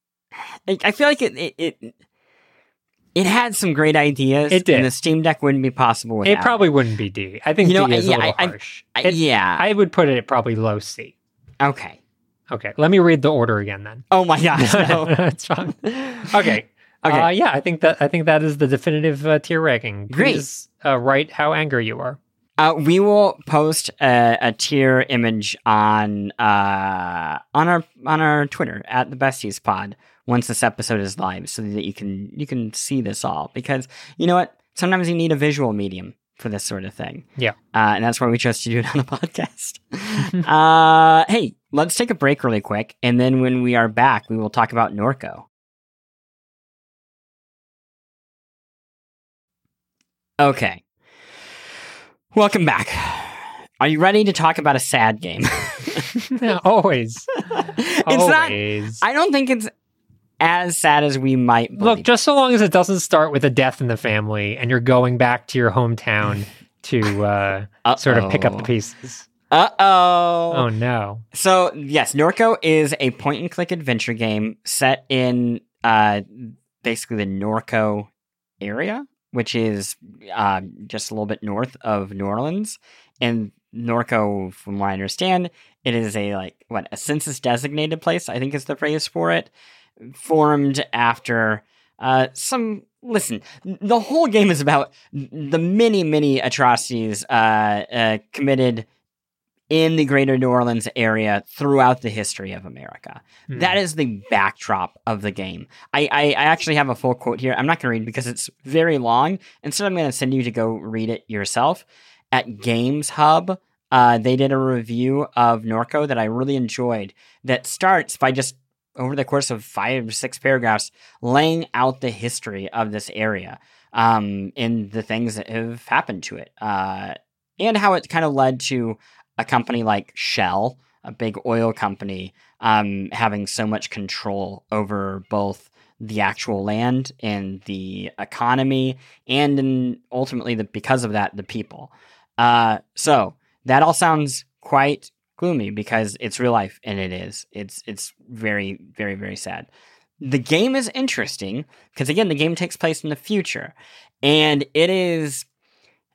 I I feel like it it it, it had some great ideas. It did. And the Steam Deck wouldn't be possible without It probably wouldn't be D. I think You know, D is yeah, a little I- I- harsh. I- It- yeah. I would put it at probably low C. okay. Okay, let me read the order again then. Oh my gosh. No. That's fine. Okay. Okay. Uh, yeah, I think that I think that is the definitive uh, tier ranking. Great. Please uh, write how angry you are. Uh, we will post a, a tier image on uh, on our on our Twitter at the Besties Pod once this episode is live, so that you can you can see this all. Because you know what, sometimes you need a visual medium for this sort of thing. Yeah. uh, and that's why we chose to do it on a podcast. uh, hey, let's take a break really quick, and then when we are back, we will talk about Norco. Okay. Welcome back. Are you ready to talk about a sad game? Always. It's not. Always. I don't think it's as sad as we might believe. Look, just so long as it doesn't start with a death in the family and you're going back to your hometown to uh, sort of pick up the pieces. Uh oh. Oh no. So yes, Norco is a point-and-click adventure game set in uh, basically the Norco area, which is uh, just a little bit north of New Orleans. And Norco, from what I understand, it is a like what a census-designated place, I think is the phrase for it, formed after uh, some. Listen, the whole game is about the many, many atrocities uh, uh, committed in the greater New Orleans area throughout the history of America. Hmm. That is the backdrop of the game. I, I, I actually have a full quote here. I'm not going to read because it's very long. Instead, I'm going to send you to go read it yourself. At Games Hub, uh, they did a review of Norco that I really enjoyed that starts by just, over the course of five or six paragraphs, laying out the history of this area um, and the things that have happened to it uh, and how it kind of led to a company like Shell, a big oil company, um, having so much control over both the actual land and the economy, and in, ultimately, the, because of that, the people. Uh, so that all sounds quite gloomy because it's real life, and it is. It's it's very, very, very sad. The game is interesting because, again, the game takes place in the future, and it is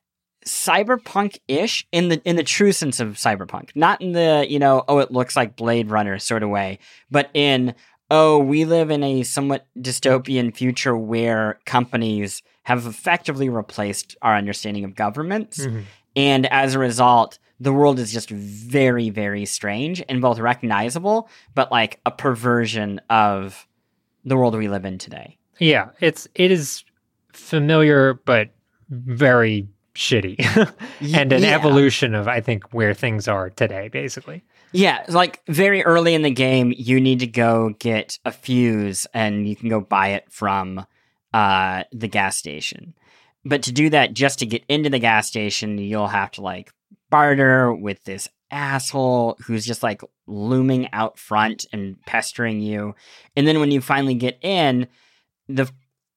cyberpunk-ish in the in the true sense of cyberpunk, not in the, you know, oh, it looks like Blade Runner sort of way, but in, oh, we live in a somewhat dystopian future where companies have effectively replaced our understanding of governments. Mm-hmm. And as a result, the world is just very, very strange and both recognizable, but like a perversion of the world we live in today. Yeah, it's it is familiar, but very shitty. And an yeah. evolution of, I think, where things are today, basically. Yeah, like very early in the game, you need to go get a fuse and you can go buy it from uh, the gas station. But to do that, just to get into the gas station, you'll have to like barter with this asshole who's just like looming out front and pestering you. And then when you finally get in, the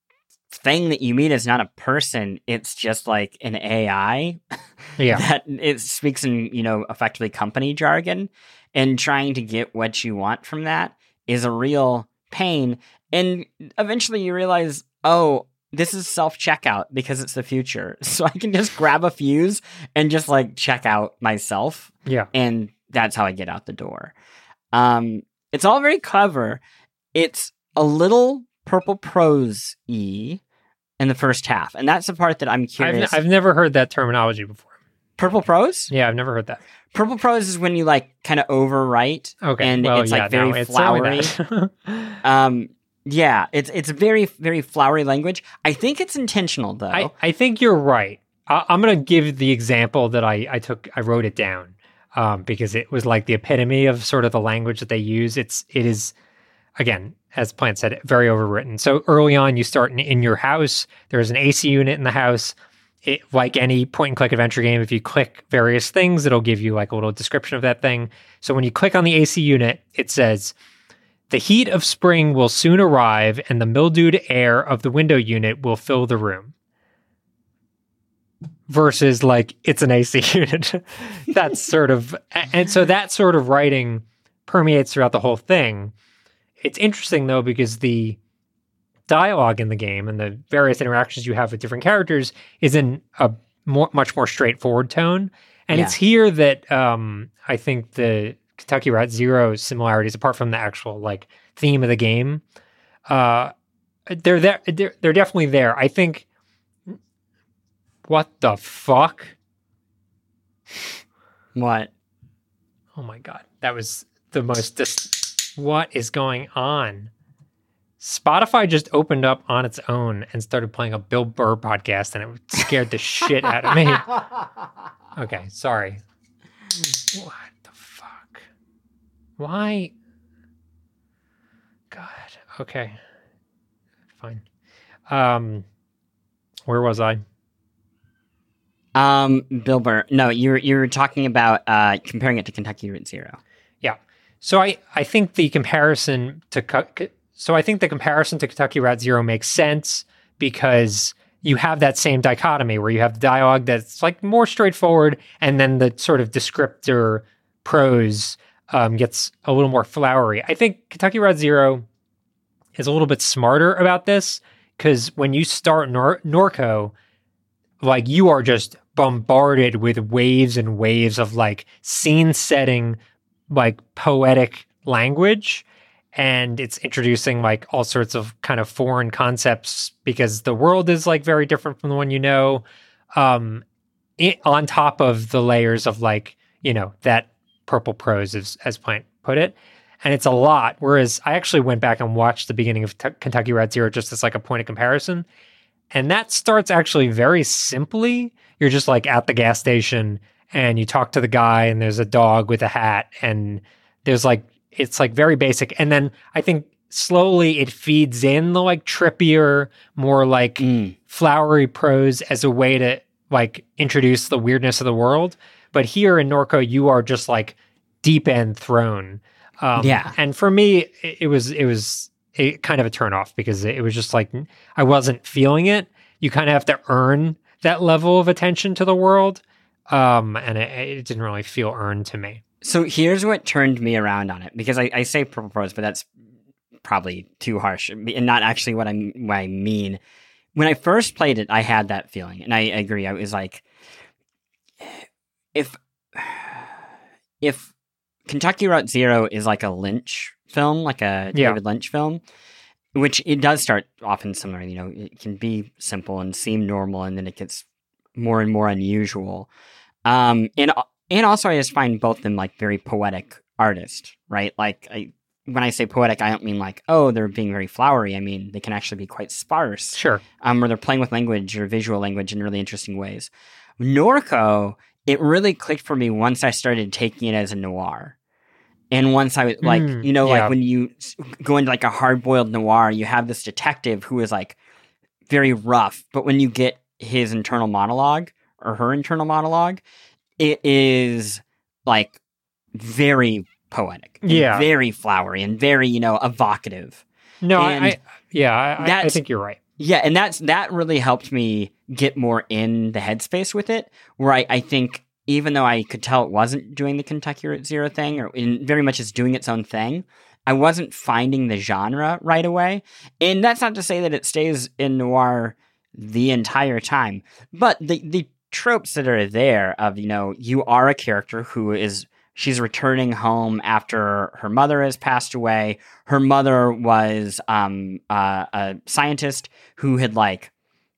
thing that you meet is not a person, it's just like an A I. Yeah. That it speaks in, you know, effectively company jargon, and trying to get what you want from that is a real pain. And eventually you realize, oh, this is self-checkout because it's the future. So I can just grab a fuse and just like check out myself. Yeah. And that's how I get out the door. Um, it's all very clever. It's a little Purple Prose-y in the first half. And that's the part that I'm curious. I've, n- I've never heard that terminology before. Purple prose? Yeah, I've never heard that. Purple prose is when you like kind of overwrite. Okay. And well, it's yeah, like very no, it's flowery. um, yeah, it's it's very, very flowery language. I think it's intentional though. I, I think you're right. I, I'm going to give the example that I, I took, I wrote it down um, because it was like the epitome of sort of the language that they use. It's, it is, again, as Plant said, very overwritten. So early on, you start in, in your house. There's an A C unit in the house. It, like any point-and-click adventure game, if you click various things, it'll give you like a little description of that thing. So when you click on the A C unit, it says, the heat of spring will soon arrive and the mildewed air of the window unit will fill the room. Versus like, it's an A C unit. That's sort of, and so that sort of writing permeates throughout the whole thing. It's interesting though, because the dialogue in the game and the various interactions you have with different characters is in a more, much more straightforward tone. And yeah. It's here that um, I think the Kentucky Route Zero similarities, apart from the actual like theme of the game, uh, they're there. They're, they're definitely there. I think. What the fuck? What? Oh my god, that was the most. Dis- what is going on? Spotify just opened up on its own and started playing a Bill Burr podcast, and it scared the shit out of me. Okay, sorry. What the fuck? Why? God. Okay. Fine. Um, where was I? Um, Bill Burr. No, you were you were talking about uh comparing it to Kentucky Route Zero. Yeah. So I I think the comparison to so I think the comparison to Kentucky Route Zero makes sense because you have that same dichotomy where you have the dialogue that's like more straightforward, and then the sort of descriptor prose um, gets a little more flowery. I think Kentucky Route Zero is a little bit smarter about this because when you start Nor- Norco, like you are just bombarded with waves and waves of like scene setting, like poetic language. And it's introducing like all sorts of kind of foreign concepts because the world is like very different from the one you know, um, it, on top of the layers of like, you know, that purple prose, as, as Plant put it. And it's a lot. Whereas I actually went back and watched the beginning of T- Kentucky Route Zero just as like a point of comparison. And that starts actually very simply. You're just like at the gas station and you talk to the guy and there's a dog with a hat and there's like, it's like very basic. And then I think slowly it feeds in the like trippier, more like mm. flowery prose as a way to like introduce the weirdness of the world. But here in Norco, you are just like deep end thrown. Um, yeah. And for me, it, it was, it was a, kind of a turnoff because it was just like, I wasn't feeling it. You kind of have to earn that level of attention to the world. Um, and it, it didn't really feel earned to me. So here's what turned me around on it, because I, I say purple prose, but that's probably too harsh and not actually what I, what I mean. When I first played it, I had that feeling, and I agree. I was like, if if Kentucky Route Zero is like a Lynch film, like a Yeah. David Lynch film, which it does start often similar. You know, it can be simple and seem normal, and then it gets more and more unusual. Um, and and also, I just find both of them like very poetic artists, right? Like, I, when I say poetic, I don't mean like, oh, they're being very flowery. I mean, they can actually be quite sparse. Sure. Um, where they're playing with language or visual language in really interesting ways. Norco, it really clicked for me once I started taking it as a noir. And once I was like, Mm, you know, yeah. like when you s- go into like a hard boiled noir, you have this detective who is like very rough. But when you get his internal monologue or her internal monologue, it is like very poetic, and Yeah. very flowery, and very, you know, evocative. No, And I, I yeah, I, I- I that's- think you're right. Yeah, and that's that really helped me get more in the headspace with it, where I, I think even though I could tell it wasn't doing the Kentucky Route Zero thing, or in, very much is doing its own thing, I wasn't finding the genre right away. And that's not to say that it stays in noir the entire time, but the the tropes that are there of, you know, you are a character who is she's returning home after her mother has passed away. Her mother was um, uh, a scientist who had, like,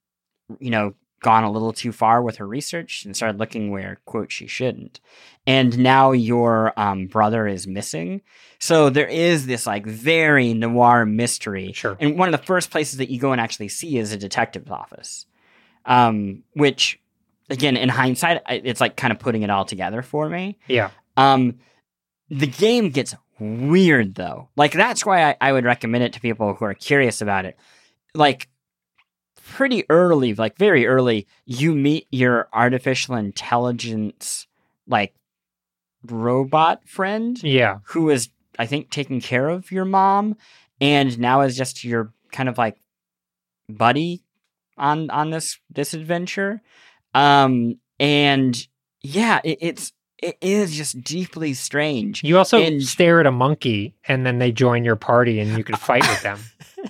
you know, gone a little too far with her research and started looking where, quote, she shouldn't. And now your um, brother is missing. So there is this, like, very noir mystery. Sure. And one of the first places that you go and actually see is a detective's office, um, which, again, in hindsight, I- it's like kind of putting it all together for me. Yeah. Um, the game gets weird, though. Like, that's why I, I would recommend it to people who are curious about it. Like, pretty early, like very early, you meet your artificial intelligence, like, robot friend Yeah. who is, I think, taking care of your mom, and now is just your kind of like buddy on on this this adventure. Um, and yeah, it, it's it is just deeply strange. You also And- stare at a monkey and then they join your party and you can fight with them.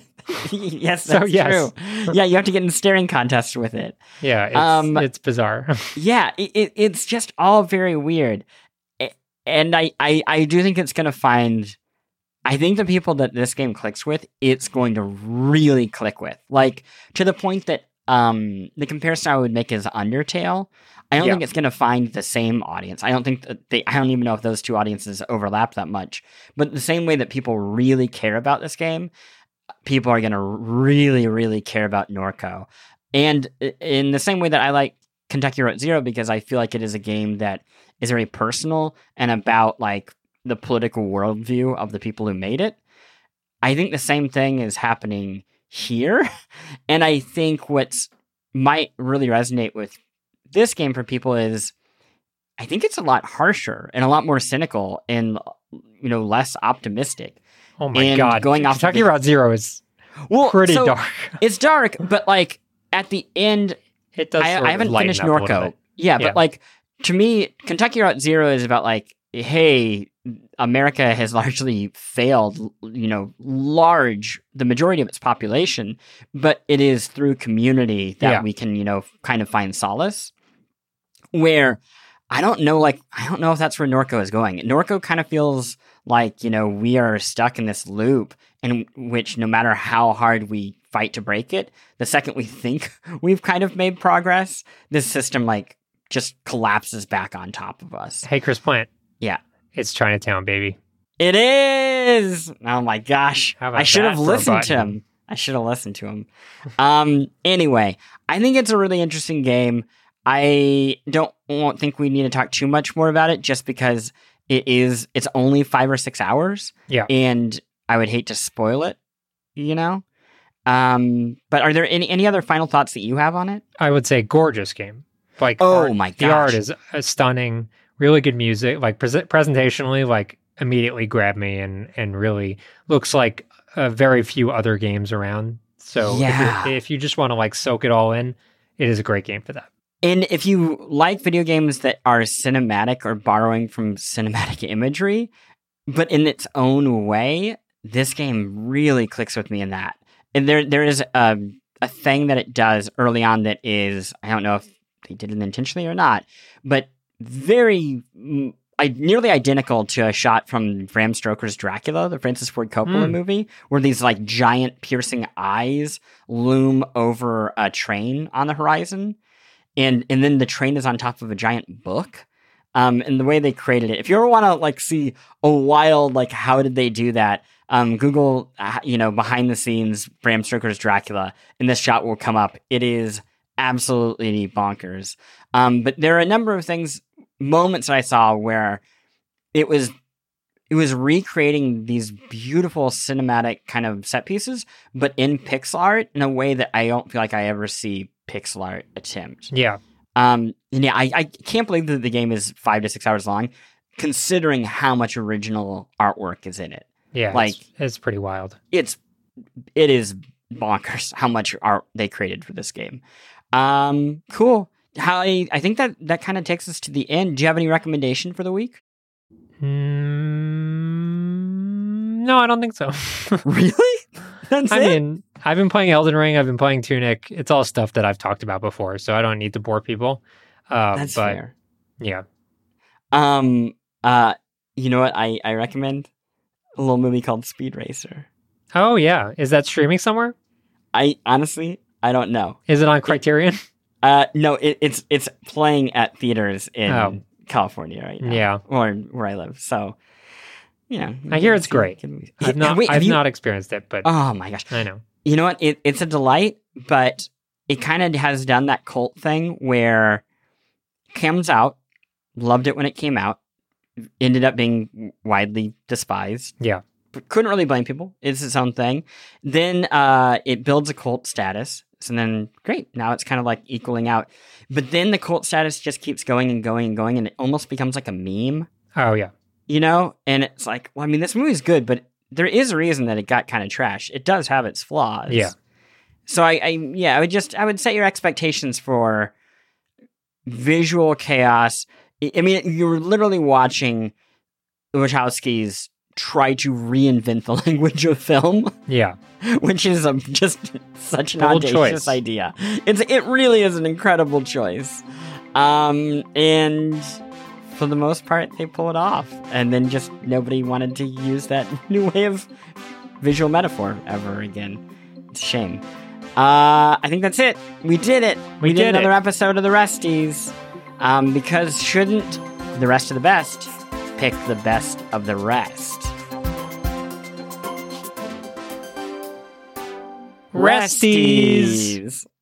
Yes, So, that's yes. true. Yeah, you have to get in staring contests with it. Yeah, it's, Um, it's bizarre. Yeah, it, it, it's just all very weird. A- And I, I, I do think it's going to find... I think the people that this game clicks with, it's going to really click with. Like, to the point that um, the comparison I would make is Undertale. I don't Yeah. think it's going to find the same audience. I don't think that they... I don't even know if those two audiences overlap that much. But the same way that people really care about this game, people are going to really, really care about Norco. And i- in the same way that I like Kentucky Route Zero, because I feel like it is a game that is very personal and about, like, the political worldview of the people who made it. I think the same thing is happening here. And I think what's might really resonate with this game for people is I think it's a lot harsher and a lot more cynical and, you know, less optimistic. Oh my And god. going off Kentucky the- Route Zero is Well, pretty so dark. It's dark, but, like, at the end, It does I, sort I of haven't lighten finished up a little Norco. bit. Yeah, Yeah. but, like, to me, Kentucky Route Zero is about, like, hey, America has largely failed, you know, large, the majority of its population, but it is through community that Yeah. we can, you know, kind of find solace. Where I don't know, like, I don't know if that's where Norco is going. Norco kind of feels like, you know, we are stuck in this loop in which no matter how hard we fight to break it, the second we think we've kind of made progress, this system, like, just collapses back on top of us. Hey, Chris Plant. Yeah. It's Chinatown, baby. It is! Oh my gosh. How about I should that have for a listened to button? him. I should have listened to him. um, anyway, I think it's a really interesting game. I don't won't think we need to talk too much more about it just because it is, it's only five or six hours. Yeah. And I would hate to spoil it, you know? Um, but are there any, any other final thoughts that you have on it? I would say gorgeous game. Like, Oh art- my The art gosh. is uh, stunning. Really good music. Like pres- presentationally, like immediately grabbed me and and really looks like uh, very few other games around. So if you- Yeah. if, you just want to like soak it all in, it is a great game for that. And if you like video games that are cinematic or borrowing from cinematic imagery, but in its own way, this game really clicks with me in that. And there, there is a, a thing that it does early on that is, I don't know if he did it intentionally or not, but very mm, I, nearly identical to a shot from Bram Stoker's Dracula, the Francis Ford Coppola Mm. movie, where these like giant piercing eyes loom over a train on the horizon, and and then the train is on top of a giant book. Um, and the way they created it, if you ever want to like see a wild like how did they do that, um, Google uh, you know behind the scenes Bram Stoker's Dracula, and this shot will come up. It is absolutely bonkers. Um, but there are a number of things. Moments I saw where it was it was recreating these beautiful cinematic kind of set pieces, but in pixel art in a way that I don't feel like I ever see pixel art attempt. Yeah. Um, and yeah, I, I can't believe that the game is five to six hours long, considering how much original artwork is in it. Yeah. Like it's, it's pretty wild. It's it is bonkers how much art they created for this game. Um, cool. How I, I think that that kind of takes us to the end. Do you have any recommendation for the week? Mm, no, I don't think so. Really? That's I it? mean, I've been playing Elden Ring. I've been playing Tunic. It's all stuff that I've talked about before, so I don't need to bore people. Uh, That's but, fair. Yeah. Um. Uh. You know what? I I recommend a little movie called Speed Racer. Oh yeah. Is that streaming somewhere? I honestly I don't know. Is it on Criterion? Uh. No. It, it's it's playing at theaters in Oh. California right now. Yeah. Or where I live. So. Yeah. I hear it's great. Can, I've not. wait, have I've you- not experienced it, but Oh my gosh. I know. You know what? It, it's a delight, but it kind of has done that cult thing where comes out, loved it when it came out, ended up being widely despised. Yeah. But couldn't really blame people. It's its own thing. Then uh, it builds a cult status. So then, great. Now it's kind of like equaling out. But then the cult status just keeps going and going and going, and it almost becomes like a meme, Oh yeah. you know? And it's like, well, I mean, this movie's good, but there is a reason that it got kind of trash. It does have its flaws. Yeah. So I, I, yeah, I would just, I would set your expectations for visual chaos. I I mean, you're literally watching the Wachowskis try to reinvent the language of film, Yeah. which is a, just such an Bold audacious choice. idea. It's, it really is an incredible choice. Um, and for the most part, they pull it off. And then just nobody wanted to use that new way of visual metaphor ever again. It's a shame. Uh, I think that's it. We did it. We, We did, did another it. episode of The Resties. Um, because shouldn't the rest of the best pick the best of the rest? Resties. Resties.